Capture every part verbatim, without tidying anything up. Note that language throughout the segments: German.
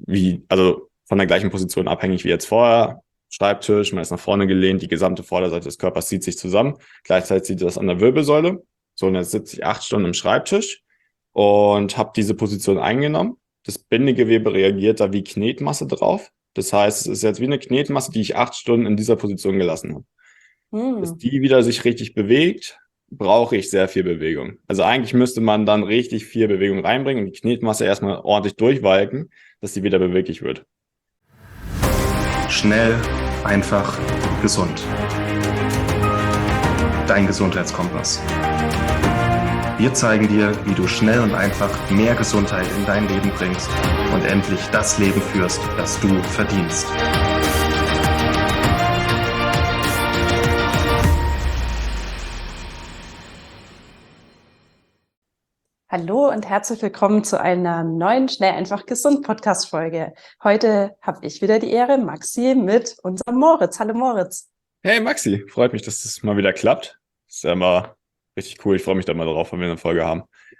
wie, also von der gleichen Position abhängig wie jetzt vorher. Schreibtisch, man ist nach vorne gelehnt, die gesamte Vorderseite des Körpers zieht sich zusammen. Gleichzeitig sieht das an der Wirbelsäule. So, und jetzt sitze ich acht Stunden im Schreibtisch und habe diese Position eingenommen. Das Bindegewebe reagiert da wie Knetmasse drauf. Das heißt, es ist jetzt wie eine Knetmasse, die ich acht Stunden in dieser Position gelassen habe. Bis Hm. die wieder sich richtig bewegt, brauche ich sehr viel Bewegung. Also eigentlich müsste man dann richtig viel Bewegung reinbringen und die Knetmasse erstmal ordentlich durchwalken, dass sie wieder beweglich wird. Schnell, einfach, gesund. Dein Gesundheitskompass. Wir zeigen dir, wie du schnell und einfach mehr Gesundheit in dein Leben bringst und endlich das Leben führst, das du verdienst. Hallo und herzlich willkommen zu einer neuen Schnell einfach gesund Podcast-Folge. Heute habe ich wieder die Ehre, Maxi mit unserem Moritz. Hallo Moritz. Hey Maxi, freut mich, dass das mal wieder klappt. Das ist ja immer richtig cool. Ich freue mich da mal drauf, wenn wir eine Folge haben.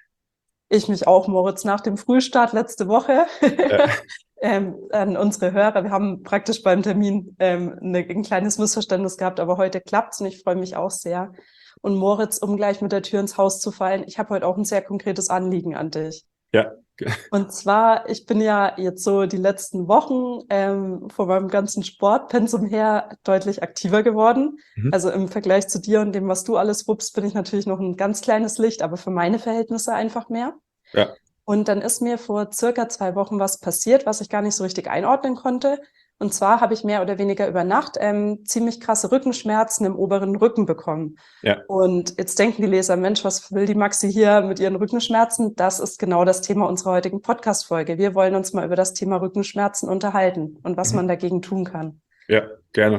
Ich mich auch, Moritz, nach dem Frühstart letzte Woche. Ja. ähm, an unsere Hörer. Wir haben praktisch beim Termin ähm, eine, ein kleines Missverständnis gehabt, aber heute klappt's und ich freue mich auch sehr. Und Moritz, um gleich mit der Tür ins Haus zu fallen, ich habe heute auch ein sehr konkretes Anliegen an dich. Ja. Und zwar, ich bin ja jetzt so die letzten Wochen ähm, von meinem ganzen Sportpensum her deutlich aktiver geworden. Mhm. Also im Vergleich zu dir und dem, was du alles wuppst, bin ich natürlich noch ein ganz kleines Licht, aber für meine Verhältnisse einfach mehr. Ja. Und dann ist mir vor circa zwei Wochen was passiert, was ich gar nicht so richtig einordnen konnte. Und zwar habe ich mehr oder weniger über Nacht ähm, ziemlich krasse Rückenschmerzen im oberen Rücken bekommen. Ja. Und jetzt denken die Leser, Mensch, was will die Maxi hier mit ihren Rückenschmerzen? Das ist genau das Thema unserer heutigen Podcast-Folge. Wir wollen uns mal über das Thema Rückenschmerzen unterhalten und was Mhm. man dagegen tun kann. Ja, gerne.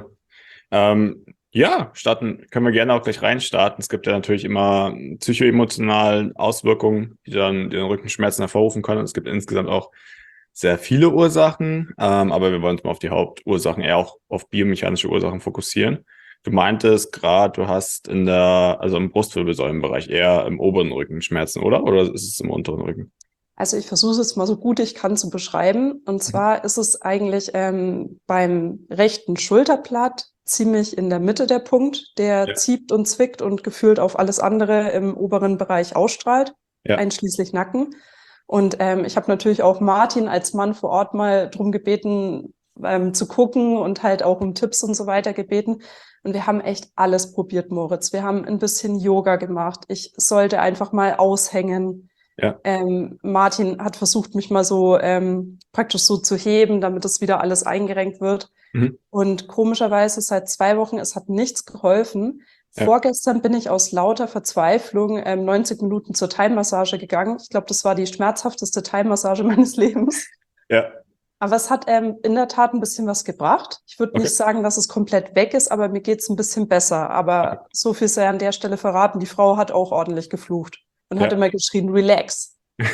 Ähm, ja, starten können wir gerne auch gleich reinstarten. Es gibt ja natürlich immer psychoemotionale Auswirkungen, die dann den Rückenschmerzen hervorrufen können. Es gibt insgesamt auch sehr viele Ursachen, ähm, aber wir wollen uns mal auf die Hauptursachen, eher auch auf biomechanische Ursachen fokussieren. Du meintest gerade, du hast in der, also im Brustwirbelsäulenbereich eher im oberen Rücken Schmerzen, oder? Oder ist es im unteren Rücken? Also ich versuche es mal so gut ich kann zu beschreiben. Und zwar ist es eigentlich ähm, beim rechten Schulterblatt ziemlich in der Mitte der Punkt, der Ja. zieht und zwickt und gefühlt auf alles andere im oberen Bereich ausstrahlt, Ja. einschließlich Nacken. Und ähm, ich habe natürlich auch Martin als Mann vor Ort mal drum gebeten, ähm, zu gucken und halt auch um Tipps und so weiter gebeten. Und wir haben echt alles probiert, Moritz. Wir haben ein bisschen Yoga gemacht. Ich sollte einfach mal aushängen. Ja. Ähm, Martin hat versucht, mich mal so ähm, praktisch so zu heben, damit das wieder alles eingerenkt wird. Mhm. Und komischerweise seit zwei Wochen, es hat nichts geholfen. Ja. Vorgestern bin ich aus lauter Verzweiflung ähm, neunzig Minuten zur Thai-Massage gegangen. Ich glaube, das war die schmerzhafteste Thai-Massage meines Lebens. Ja. Aber es hat ähm, in der Tat ein bisschen was gebracht. Ich würde Okay. nicht sagen, dass es komplett weg ist, aber mir geht's ein bisschen besser. Aber Okay. so viel sei an der Stelle verraten. Die Frau hat auch ordentlich geflucht und hat Ja. immer geschrien, relax.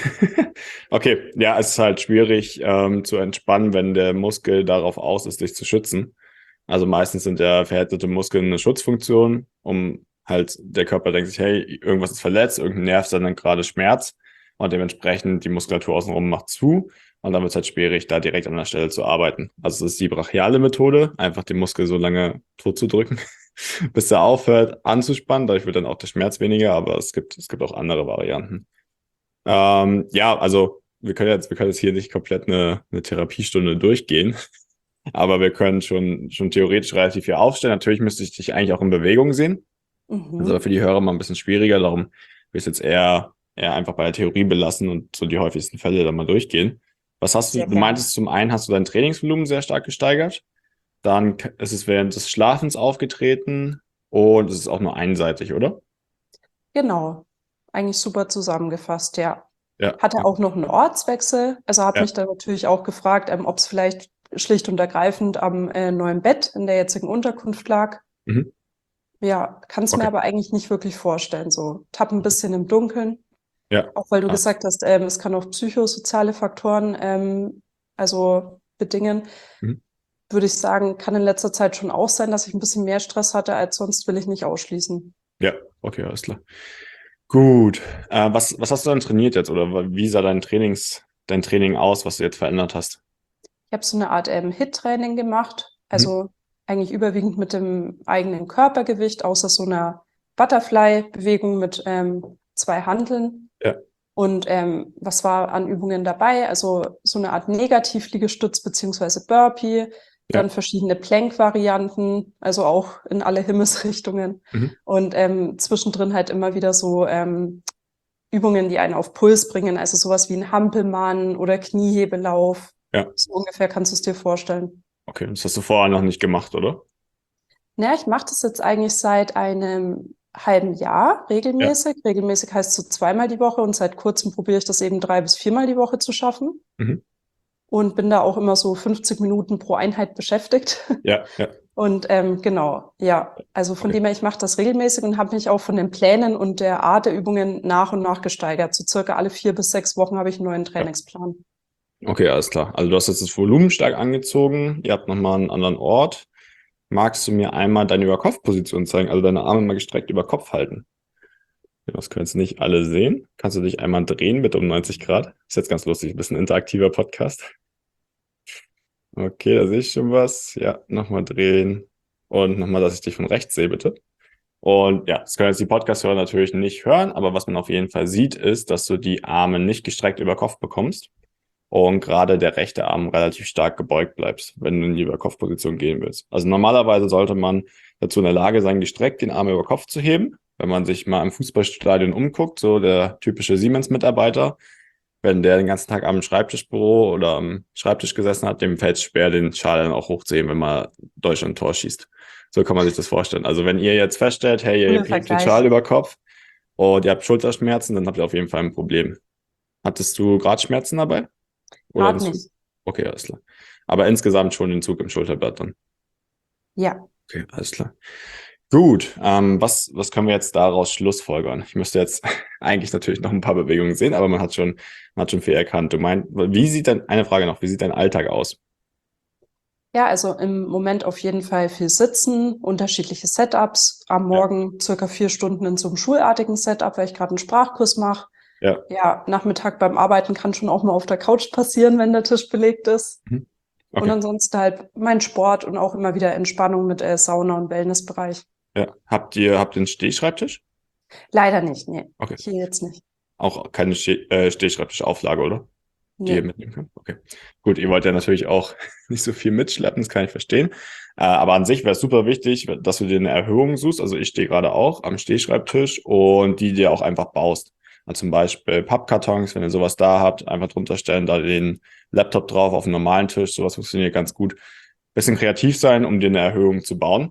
Okay, ja, es ist halt schwierig ähm, zu entspannen, wenn der Muskel darauf aus ist, dich zu schützen. Also meistens sind ja verhärtete Muskeln eine Schutzfunktion, um halt, der Körper denkt sich, hey, irgendwas ist verletzt, irgendein Nerv sendet gerade Schmerz und dementsprechend die Muskulatur außenrum macht zu und dann wird es halt schwierig, da direkt an der Stelle zu arbeiten. Also es ist die brachiale Methode, einfach den Muskel so lange tot zu drücken, bis er aufhört anzuspannen. Dadurch wird dann auch der Schmerz weniger, aber es gibt, es gibt auch andere Varianten. Ähm, ja, also wir können jetzt, wir können jetzt hier nicht komplett eine, eine Therapiestunde durchgehen, aber wir können schon, schon theoretisch relativ viel aufstellen. Natürlich müsste ich dich eigentlich auch in Bewegung sehen. Mhm. Das ist aber für die Hörer mal ein bisschen schwieriger, darum will ich es jetzt eher, eher einfach bei der Theorie belassen und so die häufigsten Fälle dann mal durchgehen. Was hast du, Sehr du gerne. meintest, zum einen hast du dein Trainingsvolumen sehr stark gesteigert, dann k- ist es während des Schlafens aufgetreten und es ist auch nur einseitig, oder? Genau. Eigentlich super zusammengefasst, ja. Ja. Hatte auch noch einen Ortswechsel. Also habe Ja. mich dann natürlich auch gefragt, ähm, ob es vielleicht schlicht und ergreifend am äh, neuen Bett in der jetzigen Unterkunft lag. Mhm. Ja, kann es mir Okay. aber eigentlich nicht wirklich vorstellen. So, tapp ein bisschen im Dunkeln. Ja. Auch weil du Ah. gesagt hast, ähm, es kann auch psychosoziale Faktoren ähm, also bedingen. Mhm. Würde ich sagen, kann in letzter Zeit schon auch sein, dass ich ein bisschen mehr Stress hatte als sonst, will ich nicht ausschließen. Ja, okay, alles klar. Gut. Äh, was, was hast du dann trainiert jetzt oder wie sah dein Trainings, dein Training aus, was du jetzt verändert hast? Ich habe so eine Art ähm, HIIT-Training gemacht, also mhm. eigentlich überwiegend mit dem eigenen Körpergewicht, außer so einer Butterfly-Bewegung mit ähm, zwei Hanteln. Ja. Und ähm, was war an Übungen dabei? Also so eine Art Negativliegestütz beziehungsweise Burpee, dann ja. verschiedene Plank-Varianten, also auch in alle Himmelsrichtungen. Mhm. Und ähm, zwischendrin halt immer wieder so ähm, Übungen, die einen auf Puls bringen, also sowas wie ein Hampelmann oder Kniehebelauf. Ja. So ungefähr kannst du es dir vorstellen. Okay, das hast du vorher noch nicht gemacht, oder? Naja, ich mache das jetzt eigentlich seit einem halben Jahr regelmäßig. Ja. Regelmäßig heißt so zweimal die Woche und seit kurzem probiere ich das eben drei bis viermal die Woche zu schaffen. Mhm. Und bin da auch immer so fünfzig Minuten pro Einheit beschäftigt. Ja, ja. Und ähm, genau, ja, also von okay. dem her, ich mache das regelmäßig und habe mich auch von den Plänen und der Art der Übungen nach und nach gesteigert. So circa alle vier bis sechs Wochen habe ich einen neuen Trainingsplan. Okay, alles klar. Also du hast jetzt das Volumen stark angezogen. Ihr habt nochmal einen anderen Ort. Magst du mir einmal deine Überkopfposition zeigen? Also deine Arme mal gestreckt über Kopf halten. Das können jetzt nicht alle sehen. Kannst du dich einmal drehen, bitte um neunzig Grad? Ist jetzt ganz lustig, ein bisschen interaktiver Podcast. Okay, da sehe ich schon was. Ja, nochmal drehen. Und nochmal, dass ich dich von rechts sehe, bitte. Und ja, das können jetzt die Podcast-Hörer natürlich nicht hören, aber was man auf jeden Fall sieht, ist, dass du die Arme nicht gestreckt über Kopf bekommst und gerade der rechte Arm relativ stark gebeugt bleibst, wenn du in die Überkopfposition gehen willst. Also normalerweise sollte man dazu in der Lage sein, gestreckt den Arm über Kopf zu heben. Wenn man sich mal im Fußballstadion umguckt, so der typische Siemens-Mitarbeiter, wenn der den ganzen Tag am Schreibtischbüro oder am Schreibtisch gesessen hat, dem fällt es schwer, den Schal dann auch hochzuheben, wenn man Deutschland ein Tor schießt. So kann man sich das vorstellen. Also wenn ihr jetzt feststellt, hey, ihr hebt den Schal über Kopf und ihr habt Schulterschmerzen, dann habt ihr auf jeden Fall ein Problem. Hattest du gerade Schmerzen dabei? Oder Gerade nicht. Okay, alles klar. Aber insgesamt schon den Zug im Schulterblatt dann? Ja. Okay, alles klar. Gut, ähm, was, was können wir jetzt daraus schlussfolgern? Ich müsste jetzt eigentlich natürlich noch ein paar Bewegungen sehen, aber man hat schon, man hat schon viel erkannt. Du meinst, wie sieht denn, eine Frage noch, wie sieht dein Alltag aus? Ja, also im Moment auf jeden Fall viel Sitzen, unterschiedliche Setups. Am Morgen ja. circa vier Stunden in so einem schulartigen Setup, weil ich gerade einen Sprachkurs mache. Ja. ja, Nachmittag beim Arbeiten kann schon auch mal auf der Couch passieren, wenn der Tisch belegt ist. Mhm. Okay. Und ansonsten halt mein Sport und auch immer wieder Entspannung mit äh, Sauna- und Wellnessbereich. Ja, habt ihr, habt ihr einen Stehschreibtisch? Leider nicht, nee. Okay. Hier jetzt nicht. Auch keine Ste- äh, Stehschreibtischauflage, oder? Die Nee. ihr mitnehmen könnt? Okay. Gut, ihr wollt ja natürlich auch nicht so viel mitschleppen, das kann ich verstehen. Äh, aber an sich wäre es super wichtig, dass du dir eine Erhöhung suchst. Also ich stehe gerade auch am Stehschreibtisch und die dir auch einfach baust. Also zum Beispiel Pappkartons, wenn ihr sowas da habt, einfach drunter stellen, da den Laptop drauf auf einem normalen Tisch, sowas funktioniert ganz gut. Bisschen kreativ sein, um dir eine Erhöhung zu bauen.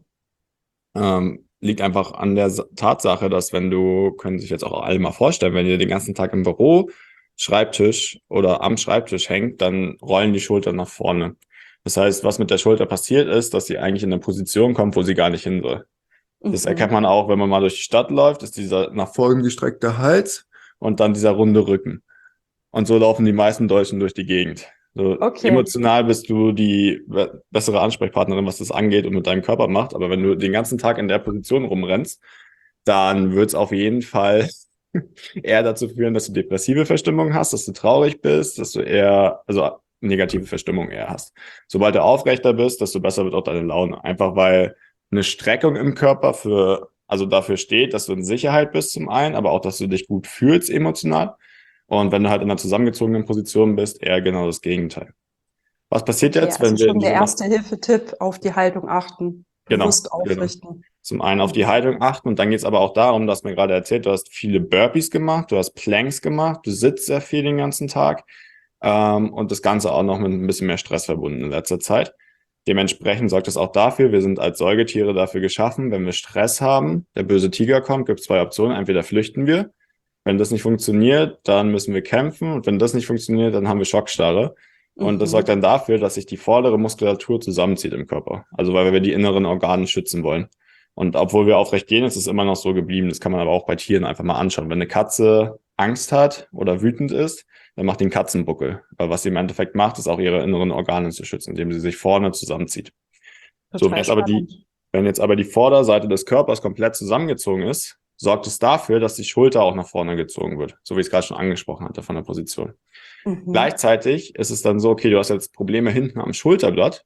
Ähm, liegt einfach an der Tatsache, dass wenn du, können sich jetzt auch alle mal vorstellen, wenn ihr den ganzen Tag im Büro, Schreibtisch oder am Schreibtisch hängt, dann rollen die Schultern nach vorne. Das heißt, was mit der Schulter passiert ist, dass sie eigentlich in eine Position kommt, wo sie gar nicht hin soll. Das mhm. erkennt man auch, wenn man mal durch die Stadt läuft, ist dieser nach vorn gestreckte Hals und dann dieser runde Rücken. Und so laufen die meisten Deutschen durch die Gegend. So okay. Emotional bist du die bessere Ansprechpartnerin, was das angeht und mit deinem Körper macht. Aber wenn du den ganzen Tag in der Position rumrennst, dann wird es auf jeden Fall eher dazu führen, dass du depressive Verstimmung hast, dass du traurig bist, dass du eher, also negative Verstimmung eher hast. Sobald du aufrechter bist, desto besser wird auch deine Laune. Einfach weil eine Streckung im Körper für, also dafür steht, dass du in Sicherheit bist zum einen, aber auch, dass du dich gut fühlst emotional. Und wenn du halt in einer zusammengezogenen Position bist, eher genau das Gegenteil. Was passiert jetzt, okay, also wenn wir... schon der erste Hilfetipp, auf die Haltung achten, genau, bewusst aufrichten. Genau. Zum einen auf die Haltung achten und dann geht es aber auch darum, dass mir gerade erzählt, du hast viele Burpees gemacht, du hast Planks gemacht, du sitzt sehr viel den ganzen Tag ähm, und das Ganze auch noch mit ein bisschen mehr Stress verbunden in letzter Zeit. Dementsprechend sorgt es auch dafür, wir sind als Säugetiere dafür geschaffen, wenn wir Stress haben, der böse Tiger kommt, gibt es zwei Optionen, entweder flüchten wir. Wenn das nicht funktioniert, dann müssen wir kämpfen. Und wenn das nicht funktioniert, dann haben wir Schockstarre. Und mhm. das sorgt dann dafür, dass sich die vordere Muskulatur zusammenzieht im Körper. Also weil wir die inneren Organe schützen wollen. Und obwohl wir aufrecht gehen, ist es immer noch so geblieben. Das kann man aber auch bei Tieren einfach mal anschauen. Wenn eine Katze Angst hat oder wütend ist, dann macht die einen Katzenbuckel. Weil was sie im Endeffekt macht, ist auch ihre inneren Organe zu schützen, indem sie sich vorne zusammenzieht. So, wenn jetzt aber die, wenn jetzt aber die Vorderseite des Körpers komplett zusammengezogen ist, sorgt es dafür, dass die Schulter auch nach vorne gezogen wird, so wie ich es gerade schon angesprochen hatte von der Position. Mhm. Gleichzeitig ist es dann so, okay, du hast jetzt Probleme hinten am Schulterblatt,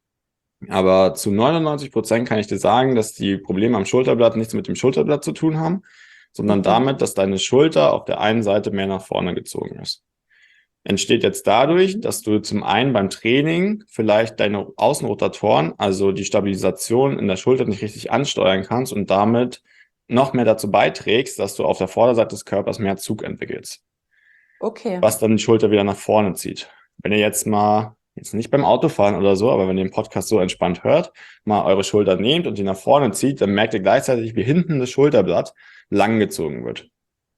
aber zu neunundneunzig Prozent kann ich dir sagen, dass die Probleme am Schulterblatt nichts mit dem Schulterblatt zu tun haben, sondern Mhm. damit, dass deine Schulter auf der einen Seite mehr nach vorne gezogen ist. Entsteht jetzt dadurch, Mhm. dass du zum einen beim Training vielleicht deine Außenrotatoren, also die Stabilisation in der Schulter nicht richtig ansteuern kannst und damit noch mehr dazu beiträgst, dass du auf der Vorderseite des Körpers mehr Zug entwickelst, Okay. was dann die Schulter wieder nach vorne zieht. Wenn ihr jetzt mal, jetzt nicht beim Autofahren oder so, aber wenn ihr den Podcast so entspannt hört, mal eure Schulter nehmt und die nach vorne zieht, dann merkt ihr gleichzeitig, wie hinten das Schulterblatt langgezogen wird.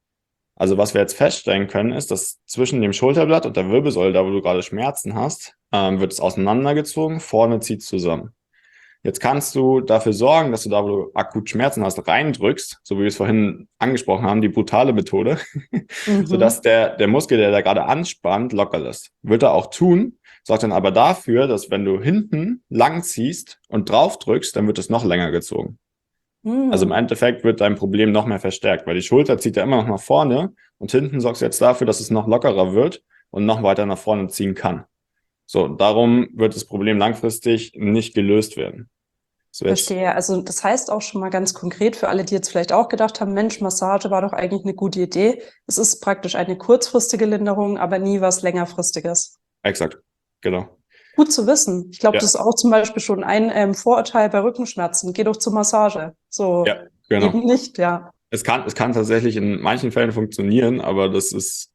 Also was wir jetzt feststellen können, ist, dass zwischen dem Schulterblatt und der Wirbelsäule, da wo du gerade Schmerzen hast, ähm, wird es auseinandergezogen, vorne zieht es zusammen. Jetzt kannst du dafür sorgen, dass du da, wo du akut Schmerzen hast, reindrückst, so wie wir es vorhin angesprochen haben, die brutale Methode, Mhm. sodass der, der Muskel, der da gerade anspannt, locker lässt. Wird er auch tun, sorgt dann aber dafür, dass wenn du hinten lang ziehst und drauf drückst, dann wird es noch länger gezogen. Also im Mhm. Endeffekt wird dein Problem noch mehr verstärkt, weil die Schulter zieht ja immer noch nach vorne und hinten sorgst du jetzt dafür, dass es noch lockerer wird und noch weiter nach vorne ziehen kann. So, darum wird das Problem langfristig nicht gelöst werden. So jetzt, Verstehe. Also das heißt auch schon mal ganz konkret für alle, die jetzt vielleicht auch gedacht haben, Mensch, Massage war doch eigentlich eine gute Idee. Es ist praktisch eine kurzfristige Linderung, aber nie was längerfristiges. exakt, genau. Gut zu wissen. Ich glaube, Ja, das ist auch zum Beispiel schon ein ähm, Vorurteil bei Rückenschmerzen. Geh doch zur Massage. So ja, genau. eben nicht, ja. Es kann, es kann tatsächlich in manchen Fällen funktionieren, aber das ist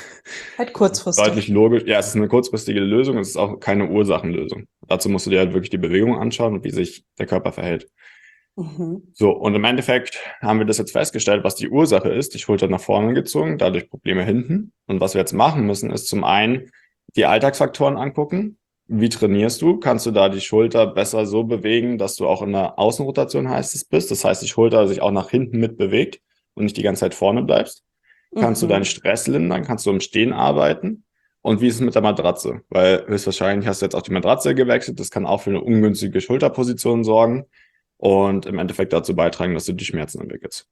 Halt kurzfristig. deutlich logisch. Ja, es ist eine kurzfristige Lösung, es ist auch keine Ursachenlösung. Dazu musst du dir halt wirklich die Bewegung anschauen und wie sich der Körper verhält. Mhm. So, und im Endeffekt haben wir das jetzt festgestellt, was die Ursache ist, die Schulter nach vorne gezogen, dadurch Probleme hinten. Und was wir jetzt machen müssen, ist zum einen die Alltagsfaktoren angucken. Wie trainierst du? Kannst du da die Schulter besser so bewegen, dass du auch in der Außenrotation heißt es bist? Das heißt, die Schulter sich auch nach hinten mit bewegt und nicht die ganze Zeit vorne bleibst. Kannst du deinen Mhm. Stress lindern? Kannst du im Stehen arbeiten? Und wie ist es mit der Matratze? Weil höchstwahrscheinlich hast du jetzt auch die Matratze gewechselt. Das kann auch für eine ungünstige Schulterposition sorgen und im Endeffekt dazu beitragen, dass du die Schmerzen entwickelst.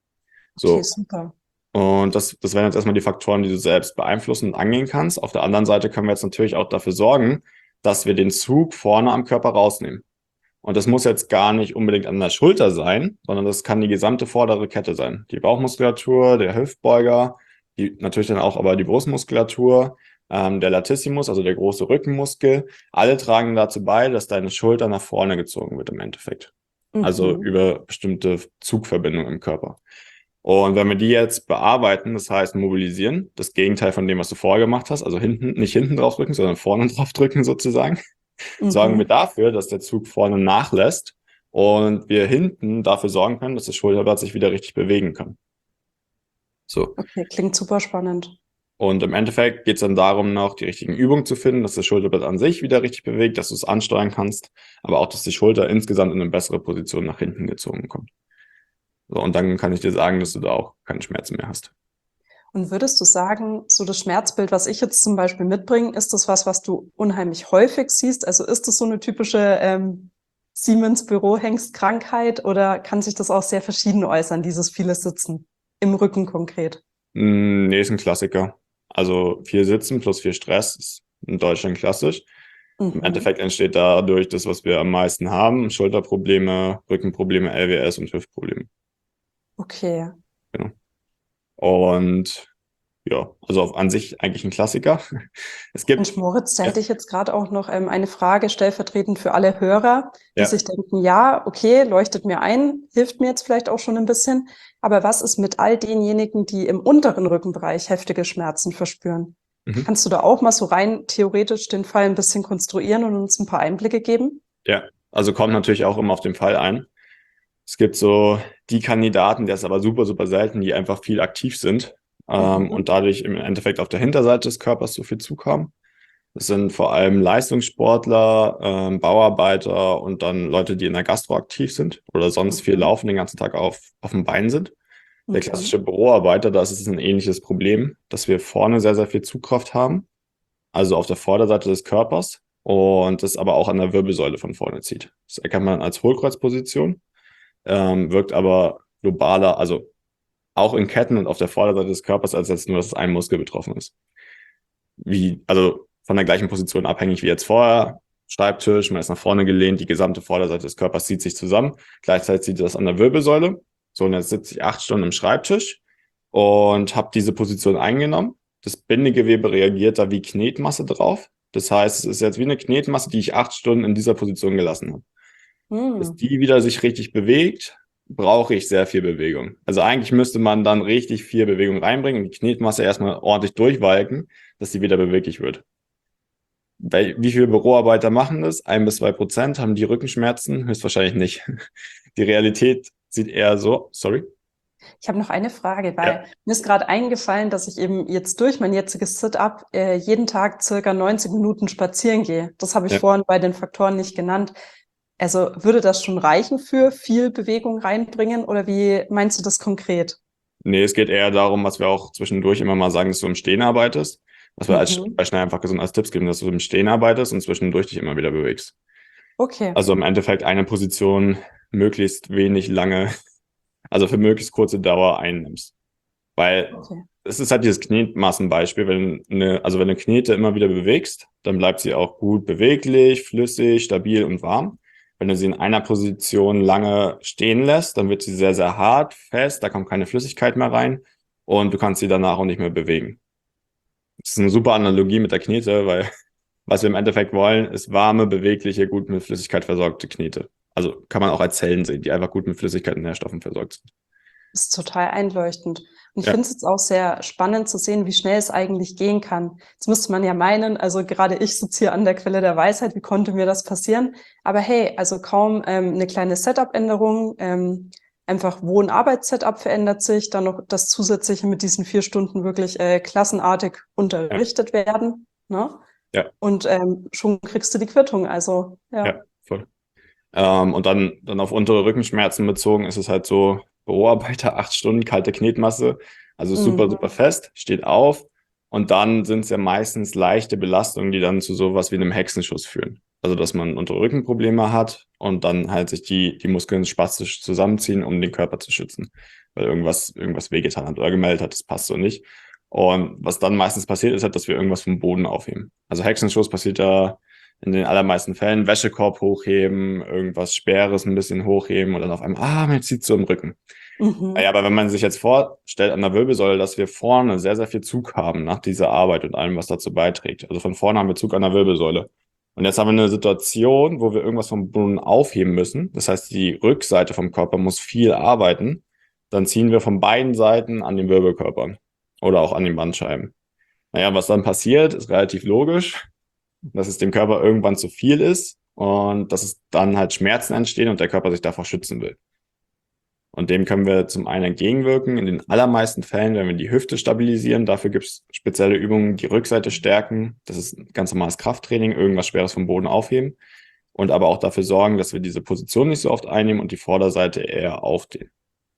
Okay, So, super. und das, das wären jetzt erstmal die Faktoren, die du selbst beeinflussen und angehen kannst. Auf der anderen Seite können wir jetzt natürlich auch dafür sorgen, dass wir den Zug vorne am Körper rausnehmen. Und das muss jetzt gar nicht unbedingt an der Schulter sein, sondern das kann die gesamte vordere Kette sein. Die Bauchmuskulatur, der Hüftbeuger, die, natürlich dann auch aber die Brustmuskulatur, ähm, der Latissimus, also der große Rückenmuskel. Alle tragen dazu bei, dass deine Schulter nach vorne gezogen wird im Endeffekt. Also Mhm. über bestimmte Zugverbindungen im Körper. Und wenn wir die jetzt bearbeiten, das heißt mobilisieren, das Gegenteil von dem, was du vorher gemacht hast, also hinten, nicht hinten drauf drücken, sondern vorne drauf drücken sozusagen, sorgen wir Mhm. dafür, dass der Zug vorne nachlässt und wir hinten dafür sorgen können, dass das Schulterblatt sich wieder richtig bewegen kann. So. Okay, klingt super spannend. Und im Endeffekt geht es dann darum, noch die richtigen Übungen zu finden, dass das Schulterblatt an sich wieder richtig bewegt, dass du es ansteuern kannst, aber auch, dass die Schulter insgesamt in eine bessere Position nach hinten gezogen kommt. So, und dann kann ich dir sagen, dass du da auch keine Schmerzen mehr hast. Und würdest du sagen, so das Schmerzbild, was ich jetzt zum Beispiel mitbringe, ist das was, was du unheimlich häufig siehst? Also ist das so eine typische ähm, Siemens-Büro-Hengst-Krankheit oder kann sich das auch sehr verschieden äußern, dieses viele Sitzen im Rücken konkret? Mm, nee, ist ein Klassiker. Also viel Sitzen plus viel Stress ist in Deutschland klassisch. Im Mhm. Endeffekt entsteht dadurch das, was wir am meisten haben: Schulterprobleme, Rückenprobleme, L W S und Hüftprobleme. Okay. Genau. Und ja, also auf an sich eigentlich ein Klassiker. Es gibt, Mensch, Moritz, da ja, hätte ich jetzt gerade auch noch ähm, eine Frage stellvertretend für alle Hörer, die ja. sich denken, ja, okay, leuchtet mir ein, hilft mir jetzt vielleicht auch schon ein bisschen. Aber was ist mit all denjenigen, die im unteren Rückenbereich heftige Schmerzen verspüren? Mhm. Kannst du da auch mal so rein theoretisch den Fall ein bisschen konstruieren und uns ein paar Einblicke geben? Ja, also kommt natürlich auch immer auf den Fall ein. Es gibt so die Kandidaten, der ist aber super, super selten, die einfach viel aktiv sind ähm, Mhm. und dadurch im Endeffekt auf der Hinterseite des Körpers so viel Zug haben. Das sind vor allem Leistungssportler, ähm, Bauarbeiter und dann Leute, die in der Gastro aktiv sind oder sonst viel Mhm. laufen, den ganzen Tag auf, auf dem Bein sind. Der Mhm. klassische Büroarbeiter, da ist es ein ähnliches Problem, dass wir vorne sehr, sehr viel Zugkraft haben, also auf der Vorderseite des Körpers und das aber auch an der Wirbelsäule von vorne zieht. Das erkennt man als Hohlkreuzposition, ähm, wirkt aber globaler, also auch in Ketten und auf der Vorderseite des Körpers, als jetzt nur, dass ein Muskel betroffen ist. wie, also von der gleichen Position abhängig wie jetzt vorher. Schreibtisch, man ist nach vorne gelehnt, die gesamte Vorderseite des Körpers zieht sich zusammen. Gleichzeitig zieht das an der Wirbelsäule. So, und jetzt sitze ich acht Stunden im Schreibtisch und habe diese Position eingenommen. Das Bindegewebe reagiert da wie Knetmasse drauf. Das heißt, es ist jetzt wie eine Knetmasse, die ich acht Stunden in dieser Position gelassen habe. Hm. Bis die wieder sich richtig bewegt, brauche ich sehr viel Bewegung. Also eigentlich müsste man dann richtig viel Bewegung reinbringen und die Knetmasse erstmal ordentlich durchwalken, dass sie wieder beweglich wird. Wie viele Büroarbeiter machen das? Ein bis zwei Prozent haben die Rückenschmerzen? Höchstwahrscheinlich nicht. Die Realität sieht eher so, sorry. Ich habe noch eine Frage, weil Ja. mir ist gerade eingefallen, dass ich eben jetzt durch mein jetziges Sit-up äh, jeden Tag circa neunzig Minuten spazieren gehe. Das habe ich Ja. vorhin bei den Faktoren nicht genannt. Also würde das schon reichen für viel Bewegung reinbringen oder wie meinst du das konkret? Nee, es geht eher darum, was wir auch zwischendurch immer mal sagen, dass du im Stehen arbeitest. Was wir als, Mhm. bei Schnell einfach gesund als Tipps geben, dass du im Stehen arbeitest und zwischendurch dich immer wieder bewegst. Okay. Also im Endeffekt eine Position möglichst wenig lange, also für möglichst kurze Dauer einnimmst. Weil Okay. es ist halt dieses Knetmassenbeispiel, wenn eine, also wenn du Knete immer wieder bewegst, dann bleibt sie auch gut beweglich, flüssig, stabil und warm. Wenn du sie in einer Position lange stehen lässt, dann wird sie sehr, sehr hart, fest, da kommt keine Flüssigkeit mehr rein und du kannst sie danach auch nicht mehr bewegen. Das ist eine super Analogie mit der Knete, weil was wir im Endeffekt wollen, ist warme, bewegliche, gut mit Flüssigkeit versorgte Knete. Also kann man auch als Zellen sehen, die einfach gut mit Flüssigkeit und Nährstoffen versorgt sind. Das ist total einleuchtend. Und ich Ja. finde es jetzt auch sehr spannend zu sehen, wie schnell es eigentlich gehen kann. Jetzt müsste man ja meinen, also gerade ich sitze hier an der Quelle der Weisheit, wie konnte mir das passieren? Aber hey, also kaum ähm, eine kleine Setup-Änderung, ähm, einfach Wohn-Arbeits-Setup verändert sich, dann noch das Zusätzliche mit diesen vier Stunden wirklich äh, klassenartig unterrichtet ja. werden. Ne? Ja. Und ähm, schon kriegst du die Quittung. Also ja. Ja, voll. Ähm, und dann, dann auf untere Rückenschmerzen bezogen ist es halt so, Büroarbeiter, acht Stunden, kalte Knetmasse, also super, Mhm. super fest, steht auf und dann sind es ja meistens leichte Belastungen, die dann zu sowas wie einem Hexenschuss führen. Also dass man untere Rückenprobleme hat und dann halt sich die, die Muskeln spastisch zusammenziehen, um den Körper zu schützen, weil irgendwas, irgendwas wehgetan hat oder gemeldet hat, das passt so nicht. Und was dann meistens passiert, ist halt, dass wir irgendwas vom Boden aufheben. Also Hexenschuss passiert da in den allermeisten Fällen, Wäschekorb hochheben, irgendwas Schweres ein bisschen hochheben und dann auf einmal, ah, mir zieht so im Rücken. Mhm. Ja, aber wenn man sich jetzt vorstellt an der Wirbelsäule, dass wir vorne sehr, sehr viel Zug haben nach dieser Arbeit und allem, was dazu beiträgt. Also von vorne haben wir Zug an der Wirbelsäule. Und jetzt haben wir eine Situation, wo wir irgendwas vom Boden aufheben müssen. Das heißt, die Rückseite vom Körper muss viel arbeiten. Dann ziehen wir von beiden Seiten an den Wirbelkörpern oder auch an den Bandscheiben. Naja, was dann passiert, ist relativ logisch, dass es dem Körper irgendwann zu viel ist und dass es dann halt Schmerzen entstehen und der Körper sich davor schützen will. Und dem können wir zum einen entgegenwirken. In den allermeisten Fällen, wenn wir die Hüfte stabilisieren, dafür gibt es spezielle Übungen, die Rückseite stärken. Das ist ein ganz normales Krafttraining, irgendwas Schweres vom Boden aufheben. Und aber auch dafür sorgen, dass wir diese Position nicht so oft einnehmen und die Vorderseite eher aufdehnen.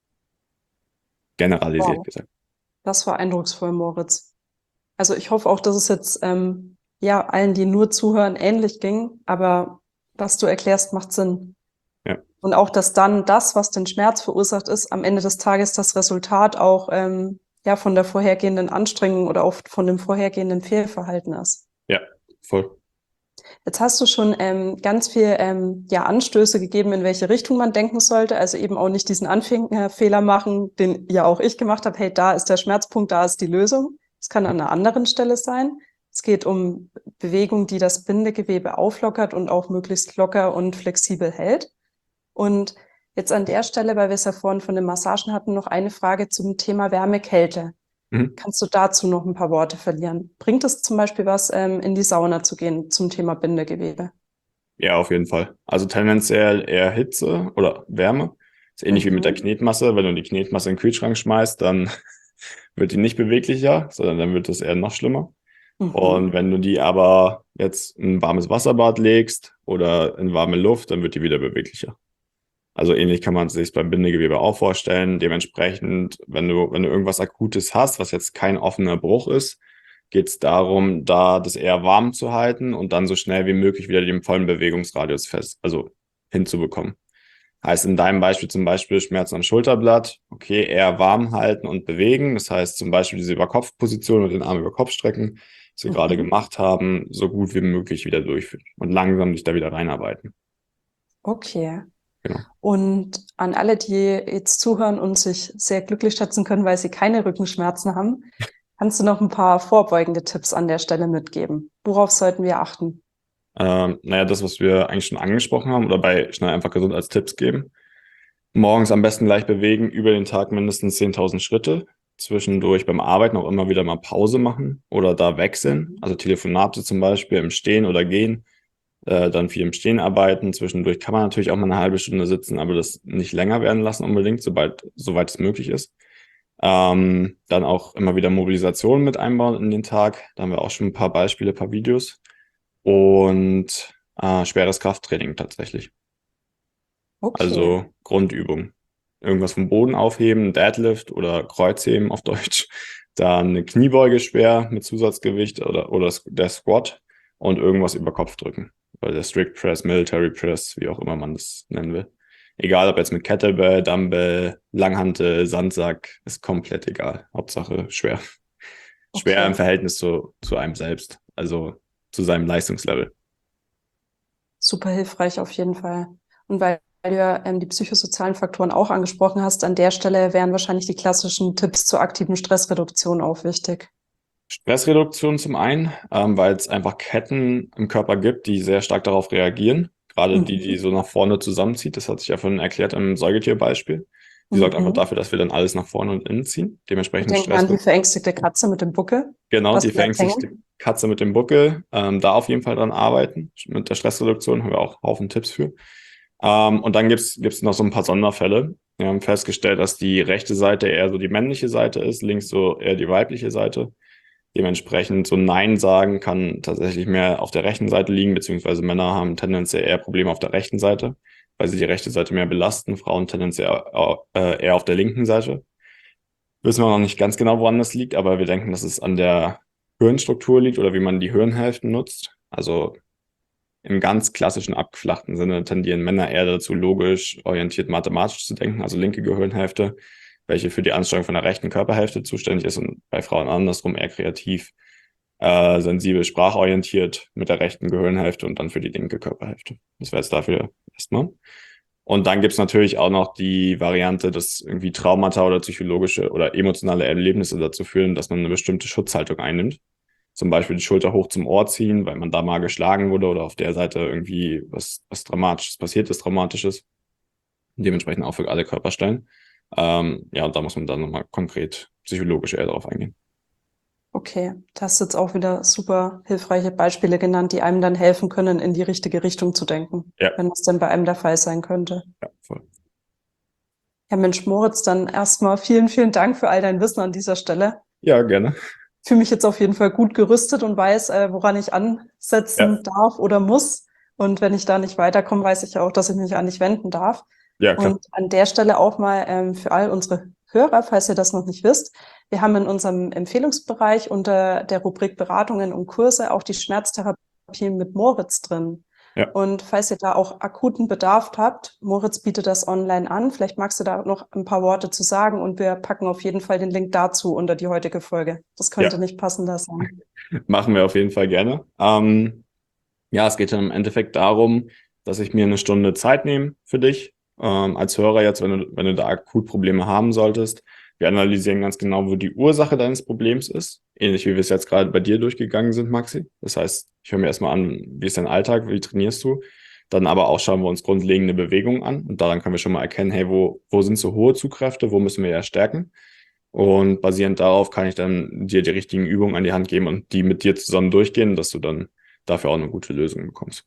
Generalisiert Wow. gesagt. Das war eindrucksvoll, Moritz. Also ich hoffe auch, dass es jetzt ähm, ja allen, die nur zuhören, ähnlich ging. Aber was du erklärst, macht Sinn. Ja. Und auch, dass dann das, was den Schmerz verursacht ist, am Ende des Tages das Resultat auch ähm, ja von der vorhergehenden Anstrengung oder auch von dem vorhergehenden Fehlverhalten ist. Ja, voll. Jetzt hast du schon ähm, ganz viel ähm, ja, Anstöße gegeben, in welche Richtung man denken sollte. Also eben auch nicht diesen Anfängerfehler machen, den ja auch ich gemacht habe. Hey, da ist der Schmerzpunkt, da ist die Lösung. Es kann an einer anderen Stelle sein. Es geht um Bewegung, die das Bindegewebe auflockert und auch möglichst locker und flexibel hält. Und jetzt an der Stelle, weil wir es ja vorhin von den Massagen hatten, noch eine Frage zum Thema Wärme-Kälte. Mhm. Kannst du dazu noch ein paar Worte verlieren? Bringt es zum Beispiel was, ähm, in die Sauna zu gehen zum Thema Bindegewebe? Ja, auf jeden Fall. Also tendenziell eher Hitze oder Wärme. Ist ähnlich Mhm. wie mit der Knetmasse. Wenn du die Knetmasse in den Kühlschrank schmeißt, dann wird die nicht beweglicher, sondern dann wird es eher noch schlimmer. Mhm. Und wenn du die aber jetzt in ein warmes Wasserbad legst oder in warme Luft, dann wird die wieder beweglicher. Also ähnlich kann man es sich beim Bindegewebe auch vorstellen. Dementsprechend, wenn du, wenn du irgendwas Akutes hast, was jetzt kein offener Bruch ist, geht es darum, da das eher warm zu halten und dann so schnell wie möglich wieder den vollen Bewegungsradius fest, also hinzubekommen. Heißt in deinem Beispiel zum Beispiel Schmerzen am Schulterblatt, okay, eher warm halten und bewegen. Das heißt zum Beispiel diese Überkopfposition und den Arm über Kopf strecken. was sie Mhm. gerade gemacht haben, so gut wie möglich wieder durchführen und langsam sich da wieder reinarbeiten. Okay. Genau. Und an alle, die jetzt zuhören und sich sehr glücklich schätzen können, weil sie keine Rückenschmerzen haben, kannst du noch ein paar vorbeugende Tipps an der Stelle mitgeben? Worauf sollten wir achten? Ähm, naja, das, was wir eigentlich schon angesprochen haben oder bei Schnell einfach gesund als Tipps geben. Morgens am besten leicht bewegen, über den Tag mindestens zehntausend Schritte. Zwischendurch beim Arbeiten auch immer wieder mal Pause machen oder da wechseln. Also Telefonate zum Beispiel im Stehen oder Gehen. Äh, dann viel im Stehen arbeiten. Zwischendurch kann man natürlich auch mal eine halbe Stunde sitzen, aber das nicht länger werden lassen unbedingt, sobald, soweit es möglich ist. Ähm, dann auch immer wieder Mobilisation mit einbauen in den Tag. Da haben wir auch schon ein paar Beispiele, ein paar Videos. Und äh, schweres Krafttraining tatsächlich. Okay, Also Grundübung. Irgendwas vom Boden aufheben, Deadlift oder Kreuzheben auf Deutsch. Dann eine Kniebeuge schwer mit Zusatzgewicht oder, oder der Squat und irgendwas über Kopf drücken. Oder der Strict Press, Military Press, wie auch immer man das nennen will. Egal, ob jetzt mit Kettlebell, Dumbbell, Langhantel, Sandsack, ist komplett egal. Hauptsache schwer. Schwer okay. im Verhältnis zu, zu einem selbst, also zu seinem Leistungslevel. Super hilfreich auf jeden Fall. Und weil du ja ähm, die psychosozialen Faktoren auch angesprochen hast, an der Stelle wären wahrscheinlich die klassischen Tipps zur aktiven Stressreduktion auch wichtig. Stressreduktion zum einen, ähm, weil es einfach Ketten im Körper gibt, die sehr stark darauf reagieren. Gerade die, die Mhm. so nach vorne zusammenzieht. Das hatte ich ja vorhin erklärt im Säugetierbeispiel. Die sorgt einfach Mhm. dafür, dass wir dann alles nach vorne und innen ziehen. Wir Dementsprechend denken Stress. an die verängstigte Katze mit dem Buckel. Genau, Das die bleibt verängstigte hängen. Katze mit dem Buckel. Ähm, da auf jeden Fall dran arbeiten. Mit der Stressreduktion haben wir auch Haufen Tipps für. Ähm, und dann gibt's gibt's noch so ein paar Sonderfälle. Wir haben festgestellt, dass die rechte Seite eher so die männliche Seite ist, links so eher die weibliche Seite. Dementsprechend so Nein sagen kann tatsächlich mehr auf der rechten Seite liegen, beziehungsweise Männer haben tendenziell eher Probleme auf der rechten Seite, weil sie die rechte Seite mehr belasten, Frauen tendenziell äh, eher auf der linken Seite. Wissen wir noch nicht ganz genau, woran das liegt, aber wir denken, dass es an der Hirnstruktur liegt oder wie man die Hirnhälften nutzt. Also im ganz klassischen abgeflachten Sinne tendieren Männer eher dazu, logisch orientiert mathematisch zu denken, also linke Gehirnhälfte, welche für die Ansteuerung von der rechten Körperhälfte zuständig ist und bei Frauen andersrum eher kreativ, äh, sensibel, sprachorientiert mit der rechten Gehirnhälfte und dann für die linke Körperhälfte. Das wäre jetzt dafür erstmal. Und dann gibt's natürlich auch noch die Variante, dass irgendwie Traumata oder psychologische oder emotionale Erlebnisse dazu führen, dass man eine bestimmte Schutzhaltung einnimmt. Zum Beispiel die Schulter hoch zum Ohr ziehen, weil man da mal geschlagen wurde oder auf der Seite irgendwie was, was Dramatisches passiert ist, Traumatisches. Dementsprechend auch für alle Körperstellen. Ähm, ja, und da muss man dann nochmal konkret psychologisch eher darauf eingehen. Okay, du hast jetzt auch wieder super hilfreiche Beispiele genannt, die einem dann helfen können, in die richtige Richtung zu denken, Ja. wenn das denn bei einem der Fall sein könnte. Ja, voll. Ja, Mensch, Moritz, dann erstmal vielen, vielen Dank für all dein Wissen an dieser Stelle. Ja, gerne. Ich fühle mich jetzt auf jeden Fall gut gerüstet und weiß, äh, woran ich ansetzen Ja. darf oder muss. Und wenn ich da nicht weiterkomme, weiß ich ja auch, dass ich mich an dich wenden darf. Ja, klar. Und an der Stelle auch mal ähm, für all unsere Hörer, falls ihr das noch nicht wisst, wir haben in unserem Empfehlungsbereich unter der Rubrik Beratungen und Kurse auch die Schmerztherapie mit Moritz drin. Ja. Und falls ihr da auch akuten Bedarf habt, Moritz bietet das online an. Vielleicht magst du da noch ein paar Worte zu sagen und wir packen auf jeden Fall den Link dazu unter die heutige Folge. Das könnte Ja. nicht passender sein. Machen wir auf jeden Fall gerne. Ähm, ja, es geht dann im Endeffekt darum, dass ich mir eine Stunde Zeit nehme für dich, ähm, als Hörer jetzt, wenn du, wenn du da akut Probleme haben solltest. Wir analysieren ganz genau, wo die Ursache deines Problems ist. Ähnlich wie wir es jetzt gerade bei dir durchgegangen sind, Maxi. Das heißt, ich höre mir erstmal an, wie ist dein Alltag, wie trainierst du? Dann aber auch schauen wir uns grundlegende Bewegungen an. Und daran können wir schon mal erkennen, hey, wo, wo sind so hohe Zugkräfte, wo müssen wir ja stärken? Und basierend darauf kann ich dann dir die richtigen Übungen an die Hand geben und die mit dir zusammen durchgehen, dass du dann dafür auch eine gute Lösung bekommst.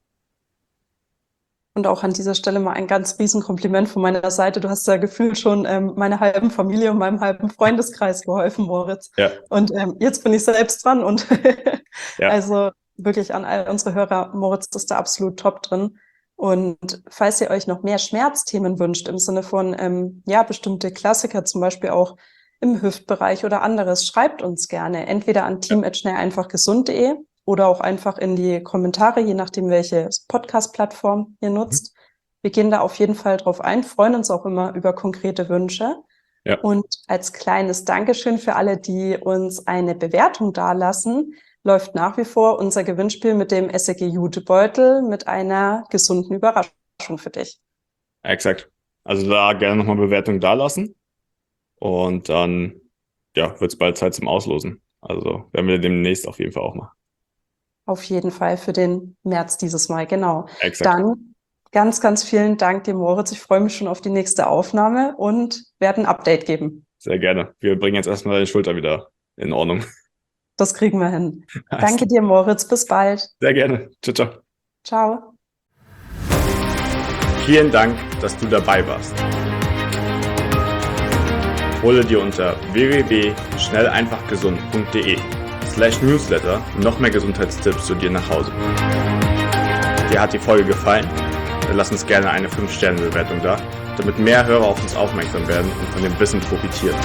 Und auch an dieser Stelle mal ein ganz riesen Kompliment von meiner Seite. Du hast ja gefühlt schon ähm, meiner halben Familie und meinem halben Freundeskreis geholfen, Moritz. Ja. Und ähm, jetzt bin ich selbst dran. Und Ja. also wirklich an all unsere Hörer, Moritz ist da absolut top drin. Und falls ihr euch noch mehr Schmerzthemen wünscht, im Sinne von ähm, ja bestimmte Klassiker, zum Beispiel auch im Hüftbereich oder anderes, schreibt uns gerne. Entweder an team at schnell einfach gesund punkt de oder auch einfach in die Kommentare, je nachdem, welche Podcast-Plattform ihr nutzt. Wir gehen da auf jeden Fall drauf ein, freuen uns auch immer über konkrete Wünsche. Ja. Und als kleines Dankeschön für alle, die uns eine Bewertung dalassen, läuft nach wie vor unser Gewinnspiel mit dem S E G Jutebeutel mit einer gesunden Überraschung für dich. Exakt. Also da gerne nochmal Bewertung dalassen. Und dann ja, wird es bald Zeit zum Auslosen. Also werden wir demnächst auf jeden Fall auch machen. Auf jeden Fall für den März dieses Mal, genau. Exakt. Dann ganz, ganz vielen Dank dir, Moritz. Ich freue mich schon auf die nächste Aufnahme und werde ein Update geben. Sehr gerne. Wir bringen jetzt erstmal deine Schulter wieder in Ordnung. Das kriegen wir hin. Danke dir, Moritz. Bis bald. Sehr gerne. Ciao, ciao. Ciao. Vielen Dank, dass du dabei warst. Hole dir unter w w w punkt schnell einfach gesund punkt de slash newsletter noch mehr Gesundheitstipps zu dir nach Hause. Dir hat die Folge gefallen? Dann lass uns gerne eine fünf Sterne Bewertung da, damit mehr Hörer auf uns aufmerksam werden und von dem Wissen profitieren.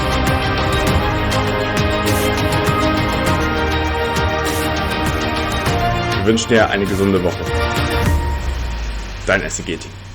Wir wünschen dir eine gesunde Woche. Dein S E G-Team.